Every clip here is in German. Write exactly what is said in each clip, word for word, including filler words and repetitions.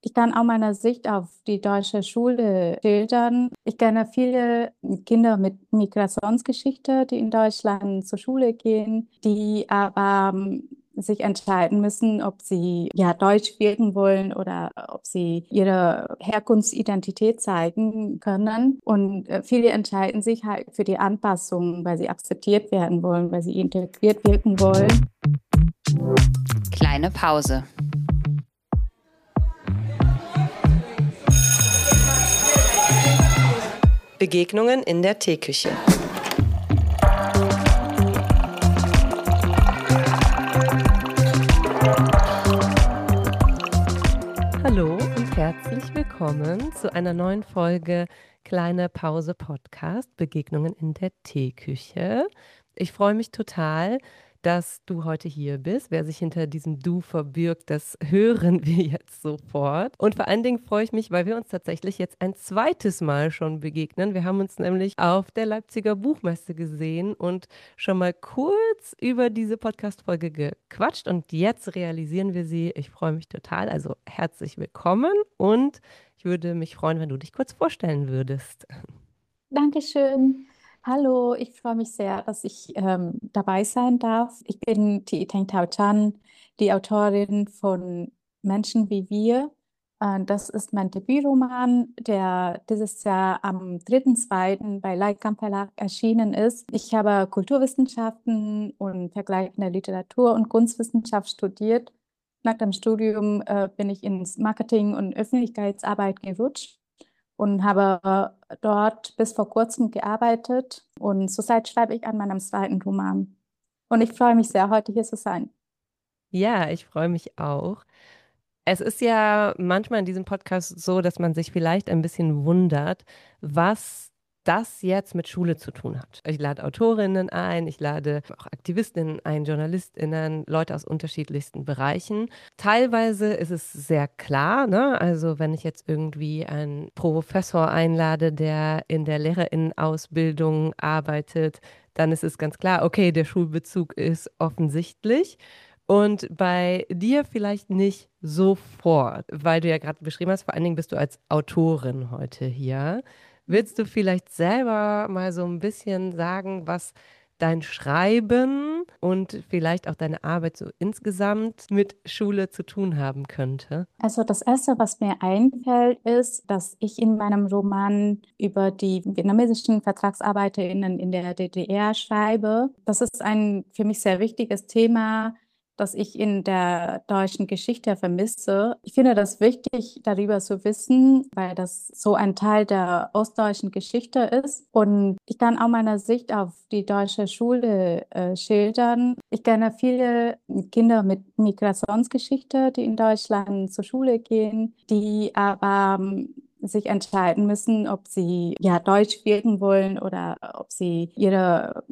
Ich kann auch meine Sicht auf die deutsche Schule schildern. Ich kenne viele Kinder mit Migrationsgeschichte, die in Deutschland zur Schule gehen, die aber ähm, sich entscheiden müssen, ob sie ja Deutsch wirken wollen oder ob sie ihre Herkunftsidentität zeigen können. Und äh, viele entscheiden sich halt für die Anpassung, weil sie akzeptiert werden wollen, weil sie integriert wirken wollen. Kleine Pause. Begegnungen in der Teeküche. Hallo und herzlich willkommen zu einer neuen Folge Kleine Pause Podcast Begegnungen in der Teeküche. Ich freue mich total, dass du heute hier bist. Wer sich hinter diesem Du verbirgt, das hören wir jetzt sofort. Und vor allen Dingen freue ich mich, weil wir uns tatsächlich jetzt ein zweites Mal schon begegnen. Wir haben uns nämlich auf der Leipziger Buchmesse gesehen und schon mal kurz über diese Podcast-Folge gequatscht. Und jetzt realisieren wir sie. Ich freue mich total. Also herzlich willkommen und ich würde mich freuen, wenn du dich kurz vorstellen würdest. Dankeschön. Hallo, ich freue mich sehr, dass ich ähm, dabei sein darf. Ich bin Thi Teng Thao Chan, die Autorin von Menschen wie wir. Äh, das ist mein Debütroman, der dieses Jahr am dritten zweiten bei Laikam Verlag erschienen ist. Ich habe Kulturwissenschaften und vergleichende Literatur und Kunstwissenschaft studiert. Nach dem Studium äh, bin ich ins Marketing und Öffentlichkeitsarbeit gerutscht und habe dort bis vor kurzem gearbeitet. Und zurzeit schreibe ich an meinem zweiten Roman. Und ich freue mich sehr, heute hier zu sein. Ja, ich freue mich auch. Es ist ja manchmal in diesem Podcast so, dass man sich vielleicht ein bisschen wundert, was das jetzt mit Schule zu tun hat. Ich lade Autorinnen ein, ich lade auch Aktivistinnen ein, JournalistInnen, Leute aus unterschiedlichsten Bereichen. Teilweise ist es sehr klar, ne? Also wenn ich jetzt irgendwie einen Professor einlade, der in der LehrerInnenausbildung arbeitet, dann ist es ganz klar, okay, der Schulbezug ist offensichtlich. Und bei dir vielleicht nicht sofort, weil du ja gerade beschrieben hast, vor allen Dingen bist du als Autorin heute hier. Willst du vielleicht selber mal so ein bisschen sagen, was dein Schreiben und vielleicht auch deine Arbeit so insgesamt mit Schule zu tun haben könnte? Also das Erste, was mir einfällt, ist, dass ich in meinem Roman über die vietnamesischen VertragsarbeiterInnen in der D D R schreibe. Das ist ein für mich sehr wichtiges Thema, das ich in der deutschen Geschichte vermisse. Ich finde das wichtig, darüber zu wissen, weil das so ein Teil der ostdeutschen Geschichte ist. Und ich kann auch meine Sicht auf die deutsche Schule äh, schildern. Ich kenne viele Kinder mit Migrationsgeschichte, die in Deutschland zur Schule gehen, die aber ähm, sich entscheiden müssen, ob sie ja Deutsch wirken wollen oder ob sie ihre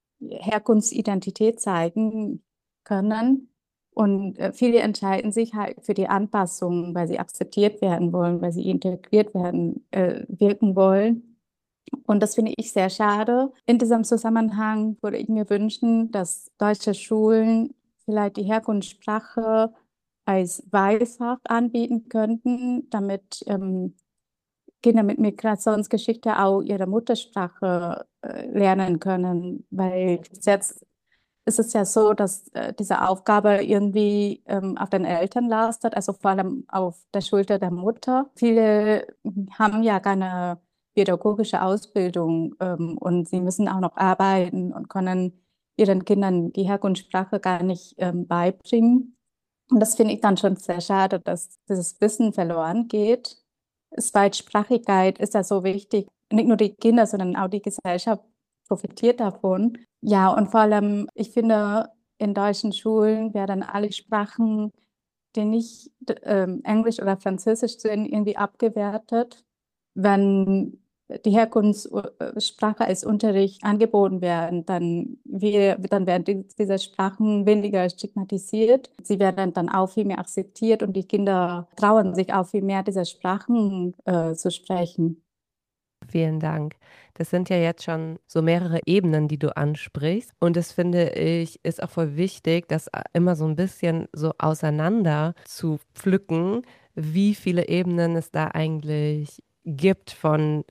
Herkunftsidentität zeigen können. Und äh, viele entscheiden sich halt für die Anpassung, weil sie akzeptiert werden wollen, weil sie integriert werden, äh, wirken wollen. Und das finde ich sehr schade. In diesem Zusammenhang würde ich mir wünschen, dass deutsche Schulen vielleicht die Herkunftssprache als Wahlfach anbieten könnten, damit ähm, Kinder mit Migrationsgeschichte auch ihre Muttersprache äh, lernen können, weil bis jetzt ist es ja so, dass äh, diese Aufgabe irgendwie ähm, auf den Eltern lastet, also vor allem auf der Schulter der Mutter. Viele haben ja keine pädagogische Ausbildung ähm, und sie müssen auch noch arbeiten und können ihren Kindern die Herkunftssprache gar nicht ähm, beibringen. Und das finde ich dann schon sehr schade, dass dieses Wissen verloren geht. Zweitsprachigkeit ist ja so wichtig. Nicht nur die Kinder, sondern auch die Gesellschaft profitiert davon. Ja, und vor allem, ich finde, in deutschen Schulen werden alle Sprachen, die nicht ähm, Englisch oder Französisch sind, irgendwie abgewertet. Wenn die Herkunftssprache als Unterricht angeboten werden, dann, wir, dann werden die, diese Sprachen weniger stigmatisiert. Sie werden dann auch viel mehr akzeptiert und die Kinder trauen sich auch viel mehr, diese Sprachen äh, zu sprechen. Vielen Dank. Das sind ja jetzt schon so mehrere Ebenen, die du ansprichst. Und das finde ich, ist auch voll wichtig, das immer so ein bisschen so auseinander zu pflücken, wie viele Ebenen es da eigentlich gibt von,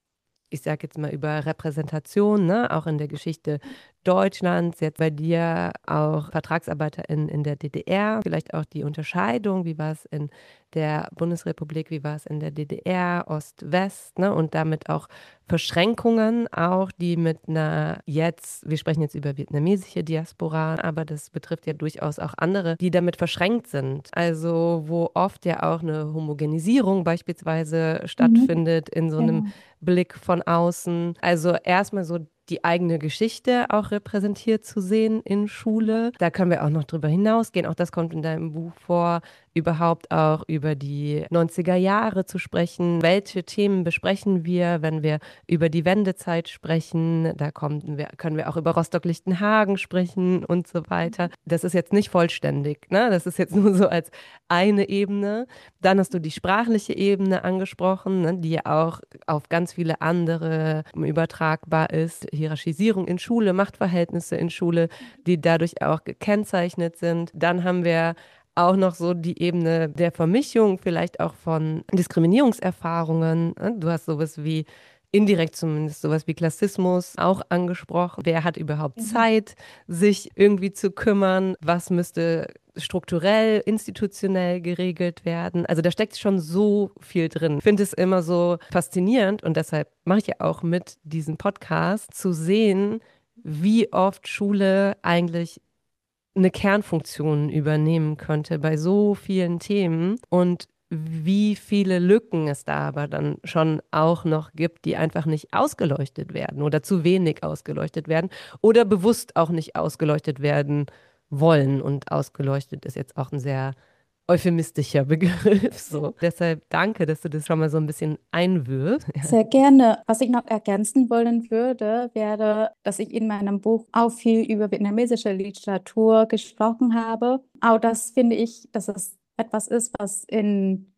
ich sage jetzt mal über Repräsentation, ne, auch in der Geschichte Deutschlands, jetzt bei dir auch VertragsarbeiterInnen in der D D R, vielleicht auch die Unterscheidung, wie war es in der Bundesrepublik, wie war es in der D D R, Ost-West, ne, und damit auch Verschränkungen auch, die mit einer jetzt, wir sprechen jetzt über vietnamesische Diaspora, aber das betrifft ja durchaus auch andere, die damit verschränkt sind. Also wo oft ja auch eine Homogenisierung beispielsweise Mhm. stattfindet in so einem Genau. Blick von außen. Also erstmal so die eigene Geschichte auch repräsentiert zu sehen in Schule. Da können wir auch noch drüber hinausgehen. Auch das kommt in deinem Buch vor, überhaupt auch über die neunziger Jahre zu sprechen. Welche Themen besprechen wir, wenn wir über die Wendezeit sprechen? Da kommen wir, können wir auch über Rostock-Lichtenhagen sprechen und so weiter. Das ist jetzt nicht vollständig, ne? Das ist jetzt nur so als eine Ebene. Dann hast du die sprachliche Ebene angesprochen, ne, die ja auch auf ganz viele andere übertragbar ist. Hierarchisierung in Schule, Machtverhältnisse in Schule, die dadurch auch gekennzeichnet sind. Dann haben wir auch noch so die Ebene der Vermischung, vielleicht auch von Diskriminierungserfahrungen. Du hast sowas wie indirekt zumindest sowas wie Klassismus auch angesprochen. Wer hat überhaupt Mhm. Zeit, sich irgendwie zu kümmern? Was müsste strukturell, institutionell geregelt werden? Also da steckt schon so viel drin. Ich finde es immer so faszinierend und deshalb mache ich ja auch mit diesem Podcast zu sehen, wie oft Schule eigentlich eine Kernfunktion übernehmen könnte bei so vielen Themen und wie viele Lücken es da aber dann schon auch noch gibt, die einfach nicht ausgeleuchtet werden oder zu wenig ausgeleuchtet werden oder bewusst auch nicht ausgeleuchtet werden wollen. Und ausgeleuchtet ist jetzt auch ein sehr euphemistischer Begriff. So. Deshalb danke, dass du das schon mal so ein bisschen einwirfst. Ja. Sehr gerne. Was ich noch ergänzen wollen würde, wäre, dass ich in meinem Buch auch viel über vietnamesische Literatur gesprochen habe. Auch das finde ich, dass es etwas ist, was in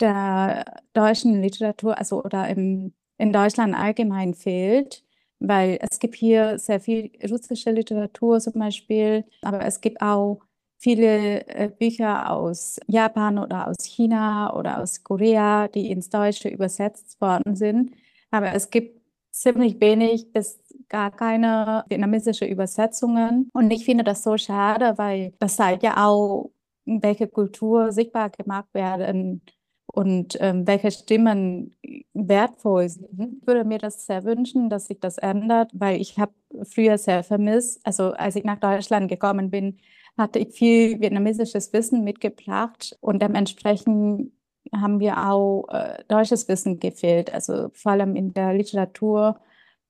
der deutschen Literatur, also oder im, in Deutschland allgemein fehlt, weil es gibt hier sehr viel russische Literatur zum Beispiel, aber es gibt auch viele äh, Bücher aus Japan oder aus China oder aus Korea, die ins Deutsche übersetzt worden sind. Aber es gibt ziemlich wenig bis gar keine vietnamesische Übersetzungen. Und ich finde das so schade, weil das zeigt ja auch, welche Kultur sichtbar gemacht werden und ähm, welche Stimmen wertvoll sind. Ich würde mir das sehr wünschen, dass sich das ändert, weil ich habe früher sehr vermisst, also als ich nach Deutschland gekommen bin, hatte ich viel vietnamesisches Wissen mitgebracht und dementsprechend haben wir auch äh, deutsches Wissen gefehlt, also vor allem in der Literatur.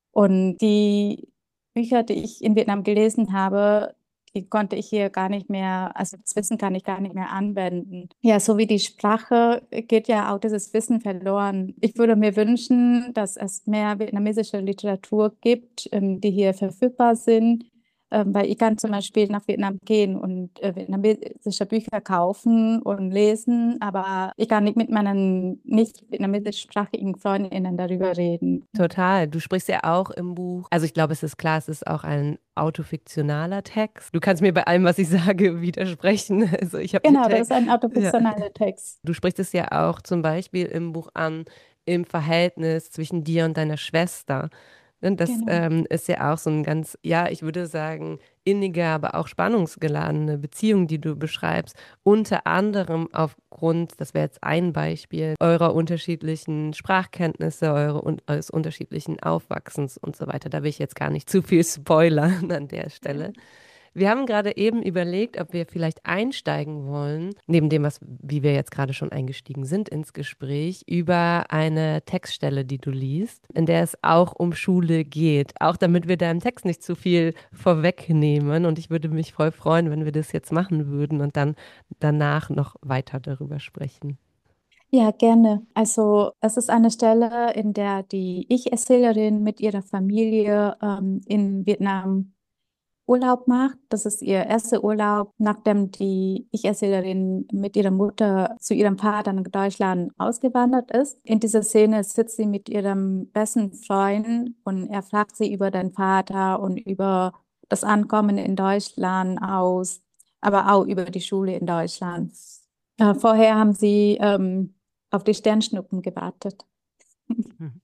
Und die Bücher, die ich in Vietnam gelesen habe, die konnte ich hier gar nicht mehr, also das Wissen kann ich gar nicht mehr anwenden. Ja, so wie die Sprache geht ja auch dieses Wissen verloren. Ich würde mir wünschen, dass es mehr vietnamesische Literatur gibt, ähm, die hier verfügbar sind, ähm, weil ich kann zum Beispiel nach Vietnam gehen und äh, vietnamesische Bücher kaufen und lesen, aber ich kann nicht mit meinen nicht vietnamesischsprachigen Freundinnen darüber reden. Total. Du sprichst ja auch im Buch, also ich glaube, es ist klar, es ist auch ein autofiktionaler Text. Du kannst mir bei allem, was ich sage, widersprechen. Also ich habe den Genau, das ist Text. ein Ja. autofiktionaler Text. Du sprichst es ja auch zum Beispiel im Buch an, im Verhältnis zwischen dir und deiner Schwester. Und das Genau. ähm, ist ja auch so ein ganz, ja, ich würde sagen, innige, aber auch spannungsgeladene Beziehung, die du beschreibst. Unter anderem aufgrund, das wäre jetzt ein Beispiel, eurer unterschiedlichen Sprachkenntnisse, eure, un eures unterschiedlichen Aufwachsens und so weiter. Da will ich jetzt gar nicht zu viel spoilern an der Stelle. Wir haben gerade eben überlegt, ob wir vielleicht einsteigen wollen, neben dem, was, wie wir jetzt gerade schon eingestiegen sind ins Gespräch, über eine Textstelle, die du liest, in der es auch um Schule geht. Auch damit wir deinem Text nicht zu viel vorwegnehmen. Und ich würde mich voll freuen, wenn wir das jetzt machen würden und dann danach noch weiter darüber sprechen. Ja, gerne. Also es ist eine Stelle, in der die Ich-Erzählerin mit ihrer Familie ähm, in Vietnam Urlaub macht. Das ist ihr erster Urlaub, nachdem die Ich-Erzählerin mit ihrer Mutter zu ihrem Vater nach Deutschland ausgewandert ist. In dieser Szene sitzt sie mit ihrem besten Freund und er fragt sie über den Vater und über das Ankommen in Deutschland aus, aber auch über die Schule in Deutschland. Äh, vorher haben sie ähm, auf die Sternschnuppen gewartet. Mhm.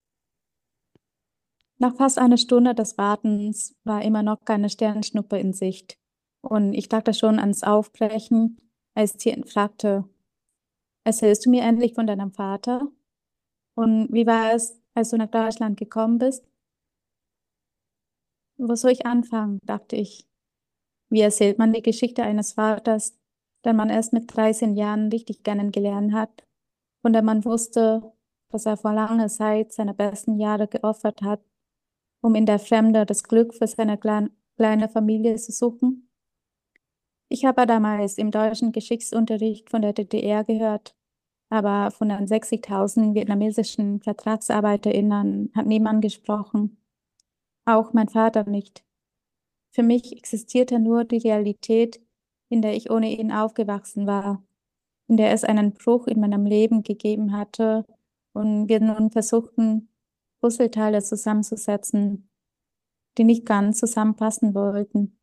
Nach fast einer Stunde des Wartens war immer noch keine Sternschnuppe in Sicht. Und ich dachte schon ans Aufbrechen, als Tier fragte, erzählst du mir endlich von deinem Vater? Und wie war es, als du nach Deutschland gekommen bist? Wo soll ich anfangen, dachte ich. Wie erzählt man die Geschichte eines Vaters, den man erst mit dreizehn Jahren richtig kennengelernt hat, von dem man wusste, dass er vor langer Zeit seine besten Jahre geopfert hat, um in der Fremde das Glück für seine klein, kleine Familie zu suchen? Ich habe damals im deutschen Geschichtsunterricht von der D D R gehört, aber von den sechzigtausend vietnamesischen VertragsarbeiterInnen hat niemand gesprochen, auch mein Vater nicht. Für mich existierte nur die Realität, in der ich ohne ihn aufgewachsen war, in der es einen Bruch in meinem Leben gegeben hatte und wir nun versuchten, Puzzleteile zusammenzusetzen, die nicht ganz zusammenpassen wollten.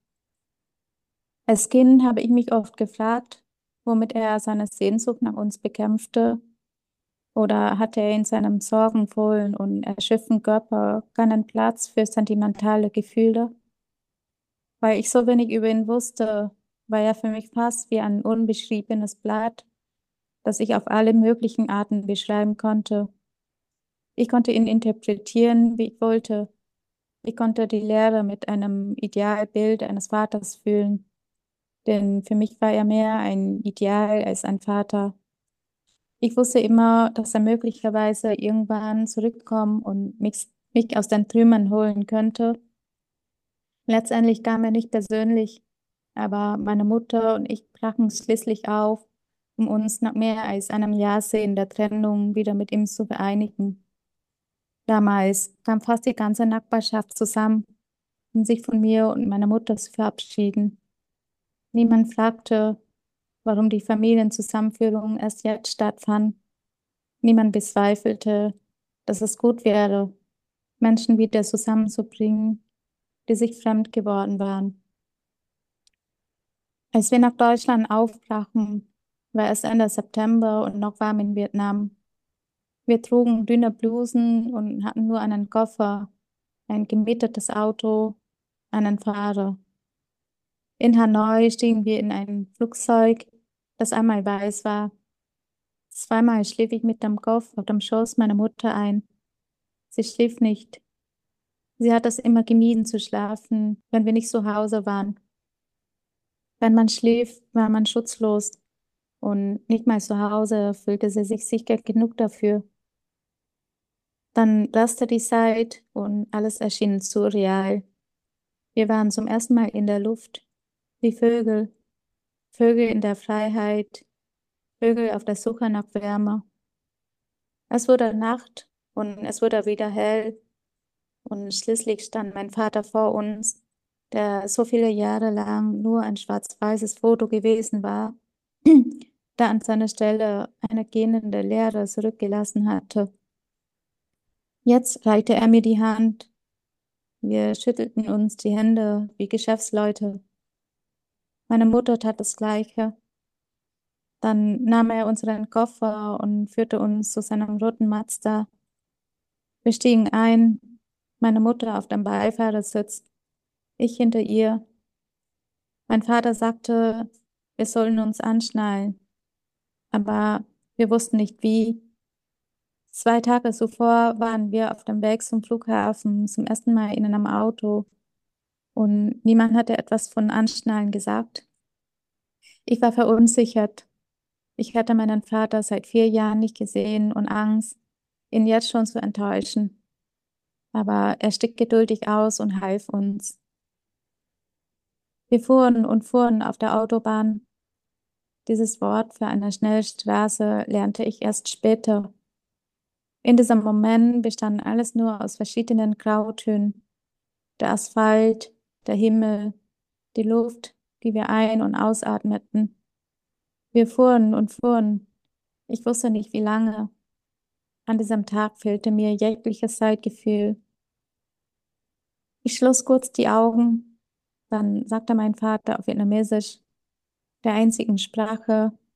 Als Kind habe ich mich oft gefragt, womit er seine Sehnsucht nach uns bekämpfte, oder hatte er in seinem sorgenvollen und erschöpften Körper keinen Platz für sentimentale Gefühle? Weil ich so wenig über ihn wusste, war er für mich fast wie ein unbeschriebenes Blatt, das ich auf alle möglichen Arten beschreiben konnte. Ich konnte ihn interpretieren, wie ich wollte. Ich konnte die Lehre mit einem Idealbild eines Vaters fühlen, denn für mich war er mehr ein Ideal als ein Vater. Ich wusste immer, dass er möglicherweise irgendwann zurückkommen und mich, mich aus den Trümmern holen könnte. Letztendlich kam er nicht persönlich, aber meine Mutter und ich brachen schließlich auf, um uns nach mehr als einem Jahrzehnt der Trennung wieder mit ihm zu vereinigen. Damals kam fast die ganze Nachbarschaft zusammen, um sich von mir und meiner Mutter zu verabschieden. Niemand fragte, warum die Familienzusammenführung erst jetzt stattfand. Niemand bezweifelte, dass es gut wäre, Menschen wieder zusammenzubringen, die sich fremd geworden waren. Als wir nach Deutschland aufbrachen, war es Ende September und noch warm in Vietnam. Wir trugen dünne Blusen und hatten nur einen Koffer, ein gemietetes Auto, einen Fahrer. In Hanoi stiegen wir in ein Flugzeug, das einmal weiß war. Zweimal schlief ich mit dem Kopf auf dem Schoß meiner Mutter ein. Sie schlief nicht. Sie hat es immer gemieden zu schlafen, wenn wir nicht zu Hause waren. Wenn man schlief, war man schutzlos und nicht mal zu Hause fühlte sie sich sicher genug dafür. Dann raste die Zeit und alles erschien surreal. Wir waren zum ersten Mal in der Luft, wie Vögel, Vögel in der Freiheit, Vögel auf der Suche nach Wärme. Es wurde Nacht und es wurde wieder hell und schließlich stand mein Vater vor uns, der so viele Jahre lang nur ein schwarz-weißes Foto gewesen war, der an seiner Stelle eine gähnende Leere zurückgelassen hatte. Jetzt reichte er mir die Hand. Wir schüttelten uns die Hände wie Geschäftsleute. Meine Mutter tat das Gleiche. Dann nahm er unseren Koffer und führte uns zu seinem roten Mazda. Wir stiegen ein, meine Mutter auf dem Beifahrersitz, ich hinter ihr. Mein Vater sagte, wir sollen uns anschnallen, aber wir wussten nicht wie. Zwei Tage zuvor waren wir auf dem Weg zum Flughafen zum ersten Mal in einem Auto und niemand hatte etwas von Anschnallen gesagt. Ich war verunsichert. Ich hatte meinen Vater seit vier Jahren nicht gesehen und Angst, ihn jetzt schon zu enttäuschen. Aber er stieg geduldig aus und half uns. Wir fuhren und fuhren auf der Autobahn. Dieses Wort für eine Schnellstraße lernte ich erst später. In diesem Moment bestand alles nur aus verschiedenen Grautönen. Der Asphalt, der Himmel, die Luft, die wir ein- und ausatmeten. Wir fuhren und fuhren. Ich wusste nicht, wie lange. An diesem Tag fehlte mir jegliches Zeitgefühl. Ich schloss kurz die Augen. Dann sagte mein Vater auf Vietnamesisch, der einzigen Sprache,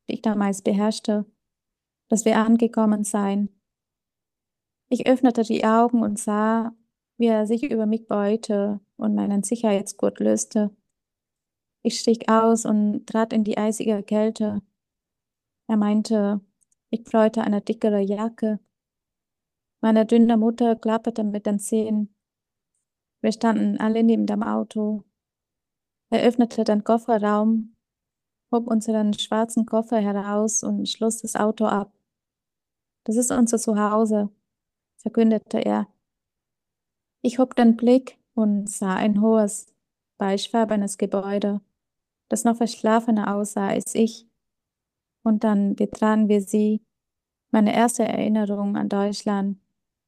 die ich damals beherrschte, dass wir angekommen seien. Ich öffnete die Augen und sah, wie er sich über mich beugte und meinen Sicherheitsgurt löste. Ich stieg aus und trat in die eisige Kälte. Er meinte, ich bräuchte eine dickere Jacke. Meine dünne Mutter klapperte mit den Zehen. Wir standen alle neben dem Auto. Er öffnete den Kofferraum, hob unseren schwarzen Koffer heraus und schloss das Auto ab. Das ist unser Zuhause, verkündete er. Ich hob den Blick und sah ein hohes, beigefarbenes Gebäude, das noch verschlafener aussah als ich. Und dann betraten wir sie, meine erste Erinnerung an Deutschland.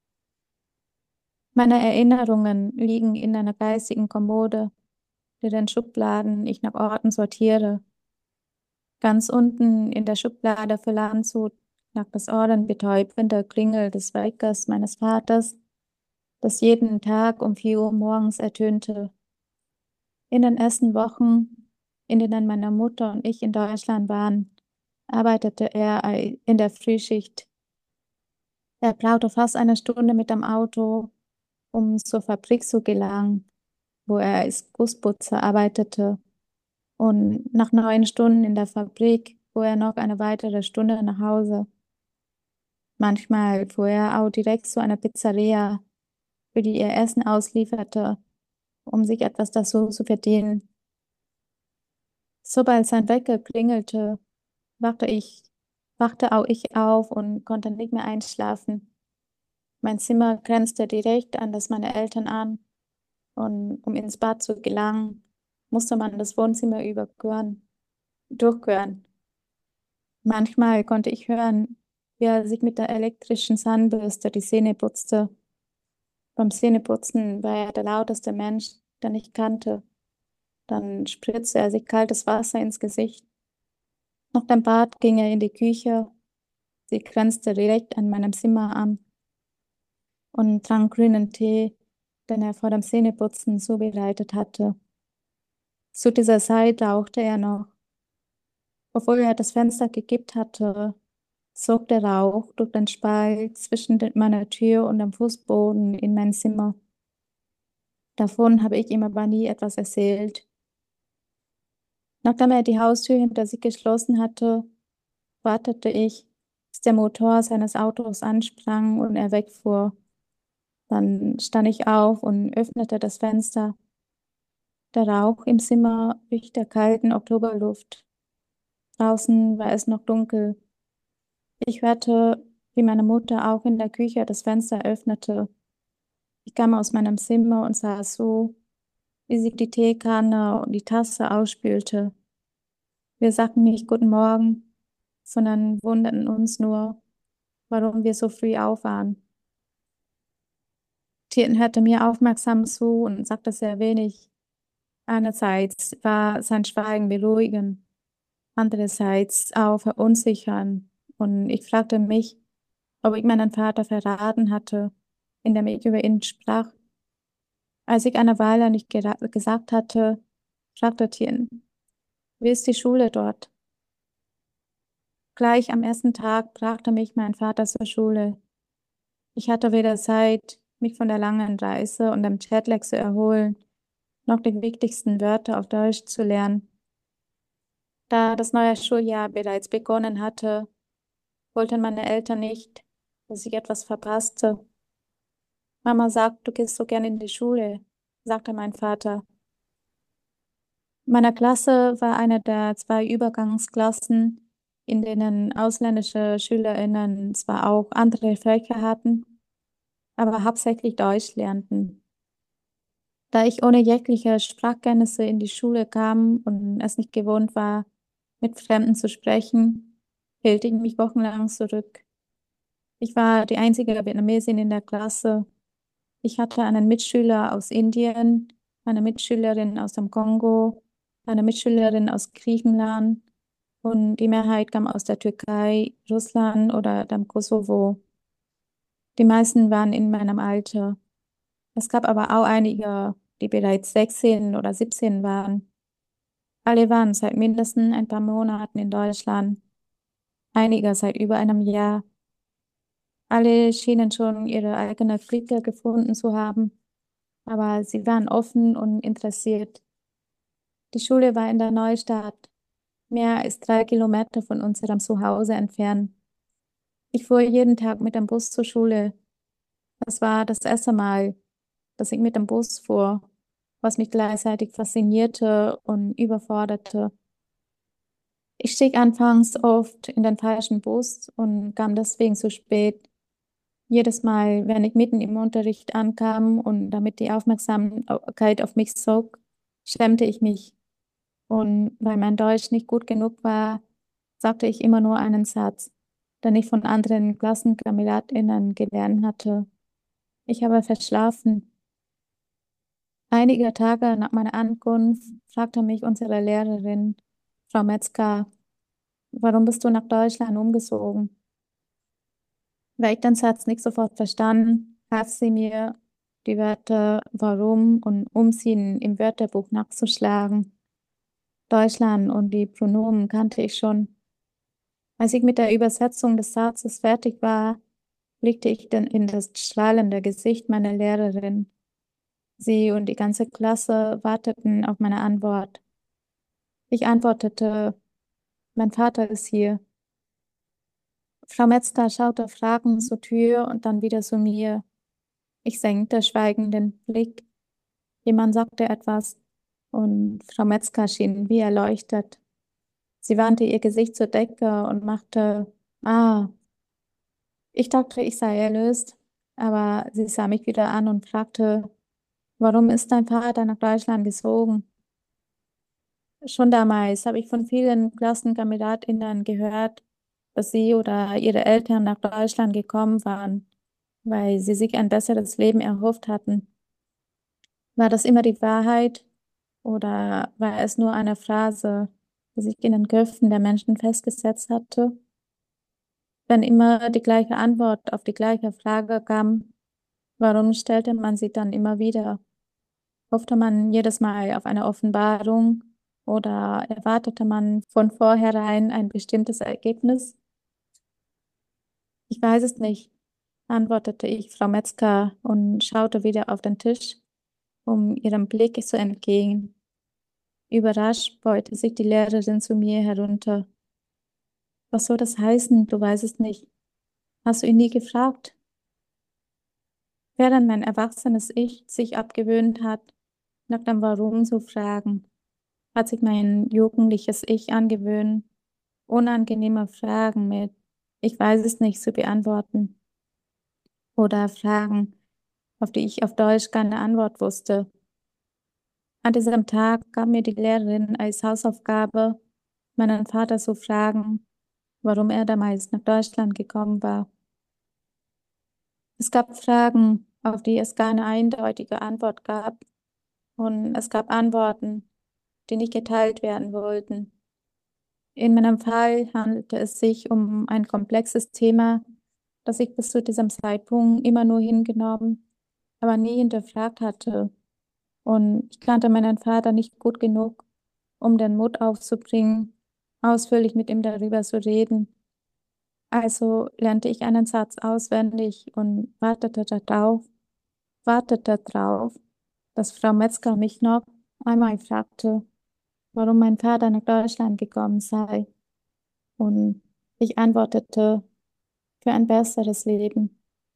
Meine Erinnerungen liegen in einer geistigen Kommode, deren Schubladen ich nach Orten sortiere. Ganz unten in der Schublade für Landshut lag das ohrenbetäubende Klingel des Weckers meines Vaters, das jeden Tag um vier Uhr morgens ertönte. In den ersten Wochen, in denen meine Mutter und ich in Deutschland waren, arbeitete er in der Frühschicht. Er brauchte fast eine Stunde mit dem Auto, um zur Fabrik zu gelangen, wo er als Gussputzer arbeitete. Und nach neun Stunden in der Fabrik fuhr er noch eine weitere Stunde nach Hause. Manchmal fuhr er auch direkt zu einer Pizzeria, für die er Essen auslieferte, um sich etwas dazu zu verdienen. Sobald sein Wecker klingelte, wachte ich, wachte auch ich auf und konnte nicht mehr einschlafen. Mein Zimmer grenzte direkt an das meiner Eltern an, und um ins Bad zu gelangen, musste man das Wohnzimmer überqueren, durchqueren. Manchmal konnte ich hören, wie er sich mit der elektrischen Zahnbürste die Zähne putzte. Beim Zähneputzen war er der lauteste Mensch, den ich kannte. Dann spritzte er sich kaltes Wasser ins Gesicht. Nach dem Bad ging er in die Küche. Sie grenzte direkt an meinem Zimmer an, und trank grünen Tee, den er vor dem Zähneputzen zubereitet hatte. Zu dieser Zeit rauchte er noch. Obwohl er das Fenster gekippt hatte, zog der Rauch durch den Spalt zwischen den- meiner Tür und dem Fußboden in mein Zimmer. Davon habe ich ihm aber nie etwas erzählt. Nachdem er die Haustür hinter sich geschlossen hatte, wartete ich, bis der Motor seines Autos ansprang und er wegfuhr. Dann stand ich auf und öffnete das Fenster. Der Rauch im Zimmer wich der kalten Oktoberluft. Draußen war es noch dunkel. Ich hörte, wie meine Mutter auch in der Küche das Fenster öffnete. Ich kam aus meinem Zimmer und sah so, wie sie die Teekanne und die Tasse ausspülte. Wir sagten nicht Guten Morgen, sondern wunderten uns nur, warum wir so früh auf waren. Tierten hörte mir aufmerksam zu und sagte sehr wenig. Einerseits war sein Schweigen beruhigend, andererseits auch verunsichernd, und ich fragte mich, ob ich meinen Vater verraten hatte, indem ich über ihn sprach. Als ich eine Weile nicht gera- gesagt hatte, fragte Tien, wie ist die Schule dort? Gleich am ersten Tag brachte mich mein Vater zur Schule. Ich hatte weder Zeit, mich von der langen Reise und dem Jetlag zu erholen, noch die wichtigsten Wörter auf Deutsch zu lernen. Da das neue Schuljahr bereits begonnen hatte, wollten meine Eltern nicht, dass ich etwas verpasste. Mama sagt, du gehst so gern in die Schule, sagte mein Vater. Meine Klasse war eine der zwei Übergangsklassen, in denen ausländische SchülerInnen zwar auch andere Fächer hatten, aber hauptsächlich Deutsch lernten. Da ich ohne jegliche Sprachkenntnisse in die Schule kam und es nicht gewohnt war, mit Fremden zu sprechen, hielt ich mich wochenlang zurück. Ich war die einzige Vietnamesin in der Klasse. Ich hatte einen Mitschüler aus Indien, eine Mitschülerin aus dem Kongo, eine Mitschülerin aus Griechenland, und die Mehrheit kam aus der Türkei, Russland oder dem Kosovo. Die meisten waren in meinem Alter. Es gab aber auch einige, die bereits sechzehn oder siebzehn waren. Alle waren seit mindestens ein paar Monaten in Deutschland. Einige seit über einem Jahr. Alle schienen schon ihre eigene Clique gefunden zu haben, aber sie waren offen und interessiert. Die Schule war in der Neustadt, mehr als drei Kilometer von unserem Zuhause entfernt. Ich fuhr jeden Tag mit dem Bus zur Schule. Das war das erste Mal, dass ich mit dem Bus fuhr, was mich gleichzeitig faszinierte und überforderte. Ich stieg anfangs oft in den falschen Bus und kam deswegen zu spät. Jedes Mal, wenn ich mitten im Unterricht ankam und damit die Aufmerksamkeit auf mich zog, schämte ich mich. Und weil mein Deutsch nicht gut genug war, sagte ich immer nur einen Satz, den ich von anderen KlassenkameradInnen gelernt hatte. Ich habe verschlafen. Einige Tage nach meiner Ankunft fragte mich unsere Lehrerin, Frau Metzger, warum bist du nach Deutschland umgezogen? Weil ich den Satz nicht sofort verstanden, half sie mir, die Wörter warum und umziehen im Wörterbuch nachzuschlagen. Deutschland und die Pronomen kannte ich schon. Als ich mit der Übersetzung des Satzes fertig war, blickte ich dann in das strahlende Gesicht meiner Lehrerin. Sie und die ganze Klasse warteten auf meine Antwort. Ich antwortete, mein Vater ist hier. Frau Metzger schaute fragend zur Tür und dann wieder zu mir. Ich senkte schweigend den Blick. Jemand sagte etwas und Frau Metzger schien wie erleuchtet. Sie wandte ihr Gesicht zur Decke und machte, ah, ich dachte, ich sei erlöst, aber sie sah mich wieder an und fragte, warum ist dein Vater nach Deutschland gezogen? Schon damals habe ich von vielen KlassenkameradInnen gehört, dass sie oder ihre Eltern nach Deutschland gekommen waren, weil sie sich ein besseres Leben erhofft hatten. War das immer die Wahrheit oder war es nur eine Phrase, die sich in den Köpfen der Menschen festgesetzt hatte? Wenn immer die gleiche Antwort auf die gleiche Frage kam, warum stellte man sie dann immer wieder? Hoffte man jedes Mal auf eine Offenbarung oder erwartete man von vornherein ein bestimmtes Ergebnis? Ich weiß es nicht, antwortete ich Frau Metzger und schaute wieder auf den Tisch, um ihrem Blick zu entgehen. Überrascht beugte sich die Lehrerin zu mir herunter. Was soll das heißen? Du weißt es nicht. Hast du ihn nie gefragt? Während mein erwachsenes Ich sich abgewöhnt hat, nach dem Warum zu fragen, hat sich mein jugendliches Ich angewöhnt, unangenehme Fragen mit Ich weiß es nicht zu beantworten oder Fragen, auf die ich auf Deutsch keine Antwort wusste. An diesem Tag gab mir die Lehrerin als Hausaufgabe, meinen Vater zu fragen, warum er damals nach Deutschland gekommen war. Es gab Fragen, auf die es keine eindeutige Antwort gab, und es gab Antworten, die nicht geteilt werden wollten. In meinem Fall handelte es sich um ein komplexes Thema, das ich bis zu diesem Zeitpunkt immer nur hingenommen, aber nie hinterfragt hatte. Und ich kannte meinen Vater nicht gut genug, um den Mut aufzubringen, ausführlich mit ihm darüber zu reden. Also lernte ich einen Satz auswendig und wartete darauf, wartete darauf, dass Frau Metzger mich noch einmal fragte, warum mein Vater nach Deutschland gekommen sei. Und ich antwortete, für ein besseres Leben.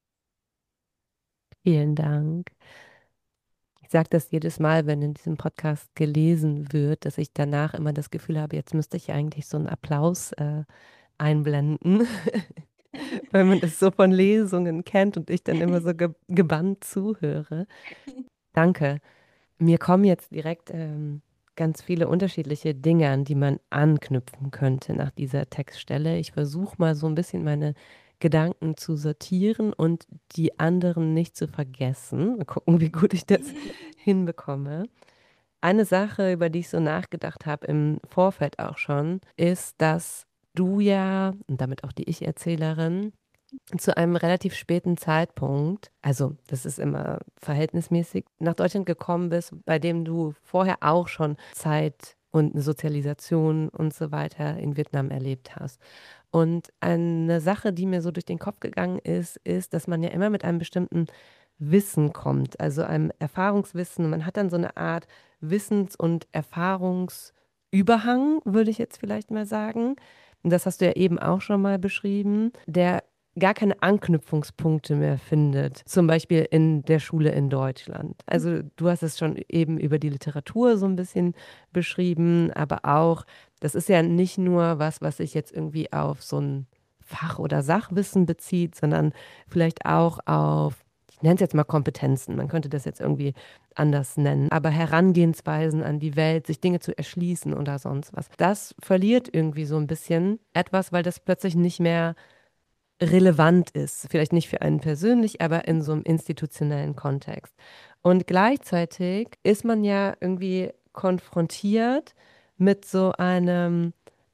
Vielen Dank. Ich sage das jedes Mal, wenn in diesem Podcast gelesen wird, dass ich danach immer das Gefühl habe, jetzt müsste ich eigentlich so einen Applaus äh, einblenden, weil man das so von Lesungen kennt und ich dann immer so ge gebannt zuhöre. Danke. Mir kommen jetzt direkt ähm, ganz viele unterschiedliche Dinge, an die man anknüpfen könnte nach dieser Textstelle. Ich versuche mal so ein bisschen meine Gedanken zu sortieren und die anderen nicht zu vergessen. Mal gucken, wie gut ich das hinbekomme. Eine Sache, über die ich so nachgedacht habe im Vorfeld auch schon, ist, dass du ja, und damit auch die Ich-Erzählerin, zu einem relativ späten Zeitpunkt, also das ist immer verhältnismäßig, nach Deutschland gekommen bist, bei dem du vorher auch schon Zeit und eine Sozialisation und so weiter in Vietnam erlebt hast. Und eine Sache, die mir so durch den Kopf gegangen ist, ist, dass man ja immer mit einem bestimmten Wissen kommt, also einem Erfahrungswissen. Man hat dann so eine Art Wissens- und Erfahrungsüberhang, würde ich jetzt vielleicht mal sagen. Und das hast du ja eben auch schon mal beschrieben, der gar keine Anknüpfungspunkte mehr findet, zum Beispiel in der Schule in Deutschland. Also du hast es schon eben über die Literatur so ein bisschen beschrieben, aber auch, das ist ja nicht nur was, was sich jetzt irgendwie auf so ein Fach- oder Sachwissen bezieht, sondern vielleicht auch auf, ich nenne es jetzt mal Kompetenzen, man könnte das jetzt irgendwie anders nennen, aber Herangehensweisen an die Welt, sich Dinge zu erschließen oder sonst was. Das verliert irgendwie so ein bisschen etwas, weil das plötzlich nicht mehr relevant ist. Vielleicht nicht für einen persönlich, aber in so einem institutionellen Kontext. Und gleichzeitig ist man ja irgendwie konfrontiert mit so einem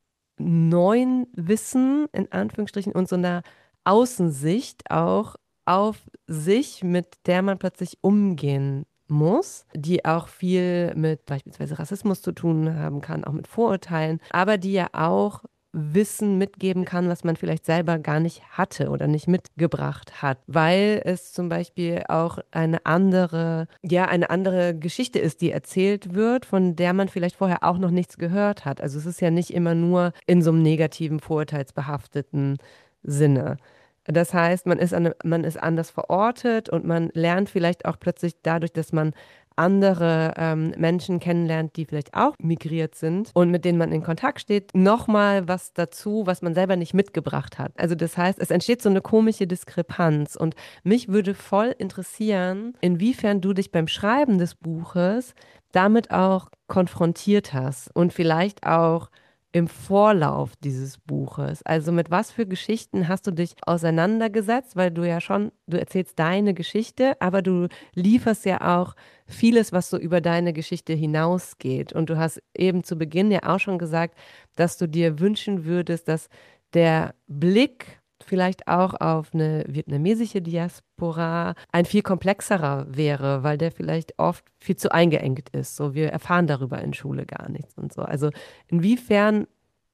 neuen Wissen, in Anführungsstrichen, und so einer Außensicht auch auf sich, mit der man plötzlich umgehen muss, die auch viel mit beispielsweise Rassismus zu tun haben kann, auch mit Vorurteilen, aber die ja auch Wissen mitgeben kann, was man vielleicht selber gar nicht hatte oder nicht mitgebracht hat, weil es zum Beispiel auch eine andere, ja, eine andere Geschichte ist, die erzählt wird, von der man vielleicht vorher auch noch nichts gehört hat. Also es ist ja nicht immer nur in so einem negativen, vorurteilsbehafteten Sinne. Das heißt, man ist, an, man ist anders verortet und man lernt vielleicht auch plötzlich dadurch, dass man andere ähm, Menschen kennenlernt, die vielleicht auch migriert sind und mit denen man in Kontakt steht, nochmal was dazu, was man selber nicht mitgebracht hat. Also das heißt, es entsteht so eine komische Diskrepanz und mich würde voll interessieren, inwiefern du dich beim Schreiben des Buches damit auch konfrontiert hast und vielleicht auch im Vorlauf dieses Buches. Also mit was für Geschichten hast du dich auseinandergesetzt, weil du ja schon, du erzählst deine Geschichte, aber du lieferst ja auch vieles, was so über deine Geschichte hinausgeht. Und du hast eben zu Beginn ja auch schon gesagt, dass du dir wünschen würdest, dass der Blick vielleicht auch auf eine vietnamesische Diaspora ein viel komplexerer wäre, weil der vielleicht oft viel zu eingeengt ist. So, wir erfahren darüber in Schule gar nichts und so. Also inwiefern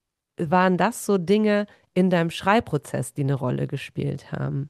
waren das so Dinge in deinem Schreibprozess, die eine Rolle gespielt haben?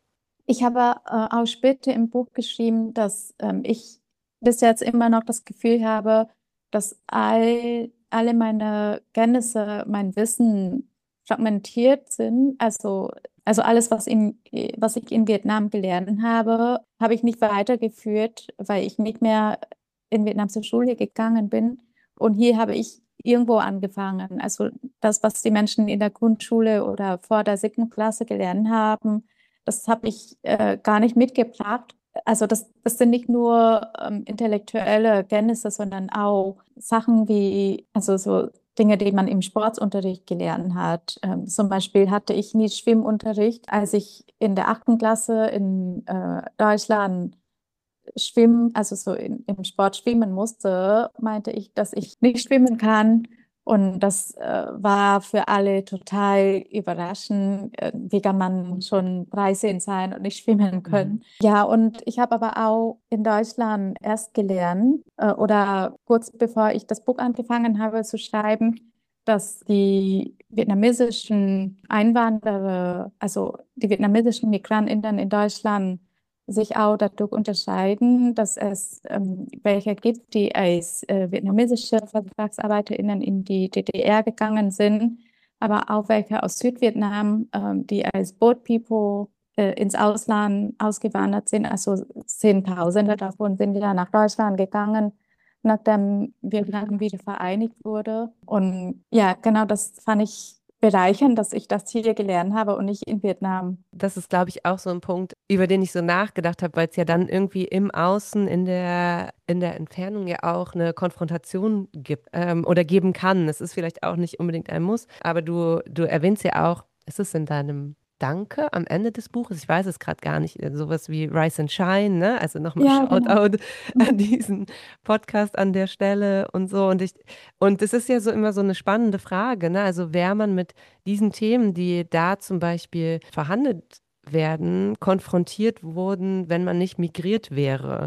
Ich habe äh, auch später im Buch geschrieben, dass ähm, ich bis jetzt immer noch das Gefühl habe, dass all, alle meine Kenntnisse, mein Wissen fragmentiert sind. Also, also alles, was, in, was ich in Vietnam gelernt habe, habe ich nicht weitergeführt, weil ich nicht mehr in Vietnam zur Schule gegangen bin. Und hier habe ich irgendwo angefangen. Also das, was die Menschen in der Grundschule oder vor der siebten Klasse gelernt haben, das habe ich äh, gar nicht mitgebracht. Also das, das sind nicht nur ähm, intellektuelle Kenntnisse, sondern auch Sachen wie, also so Dinge, die man im Sportunterricht gelernt hat. Ähm, zum Beispiel hatte ich nie Schwimmunterricht. Als ich in der achten Klasse in äh, Deutschland schwimmen, also so in, im Sport schwimmen musste, meinte ich, dass ich nicht schwimmen kann. Und das äh, war für alle total überraschend. Äh, wie kann man schon dreizehn sein und nicht schwimmen können? Mhm. Ja, und ich habe aber auch in Deutschland erst gelernt, äh, oder kurz bevor ich das Buch angefangen habe zu schreiben, dass die vietnamesischen Einwanderer, also die vietnamesischen Migrantinnen in Deutschland, sich auch dadurch unterscheiden, dass es ähm, welche gibt, die als äh, vietnamesische VertragsarbeiterInnen in die D D R gegangen sind, aber auch welche aus Südvietnam, ähm, die als Boat People äh, ins Ausland ausgewandert sind. Also Zehntausende davon sind ja nach Deutschland gegangen, nachdem Vietnam wieder vereinigt wurde. Und ja, genau das fand ich bereichernd, dass ich das hier gelernt habe und nicht in Vietnam. Das ist, glaube ich, auch so ein Punkt, über den ich so nachgedacht habe, weil es ja dann irgendwie im Außen, in der, in der Entfernung ja auch eine Konfrontation gibt ähm, oder geben kann. Es ist vielleicht auch nicht unbedingt ein Muss, aber du, du erwähnst ja auch, ist es in deinem Danke am Ende des Buches? Ich weiß es gerade gar nicht. äh, Sowas wie Rise and Shine, ne? Also nochmal Ja, genau. Shoutout an Mhm. diesen Podcast an der Stelle und so. Und ich, und es ist ja so immer so eine spannende Frage, ne? Also wäre man mit diesen Themen, die da zum Beispiel verhandelt werden, konfrontiert wurden, wenn man nicht migriert wäre.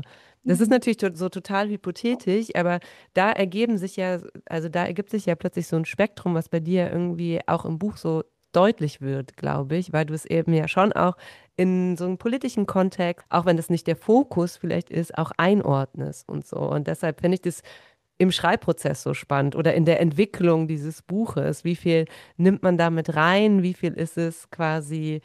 Das ist natürlich to so total hypothetisch, aber da ergeben sich ja, also da ergibt sich ja plötzlich so ein Spektrum, was bei dir irgendwie auch im Buch so deutlich wird, glaube ich, weil du es eben ja schon auch in so einem politischen Kontext, auch wenn das nicht der Fokus vielleicht ist, auch einordnest und so. Und deshalb finde ich das im Schreibprozess so spannend oder in der Entwicklung dieses Buches. Wie viel nimmt man da mit rein? Wie viel ist es quasi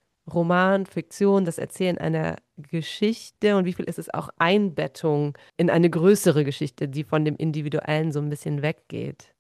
Roman, Fiktion, das Erzählen einer Geschichte und wie viel ist es auch Einbettung in eine größere Geschichte, die von dem Individuellen so ein bisschen weggeht?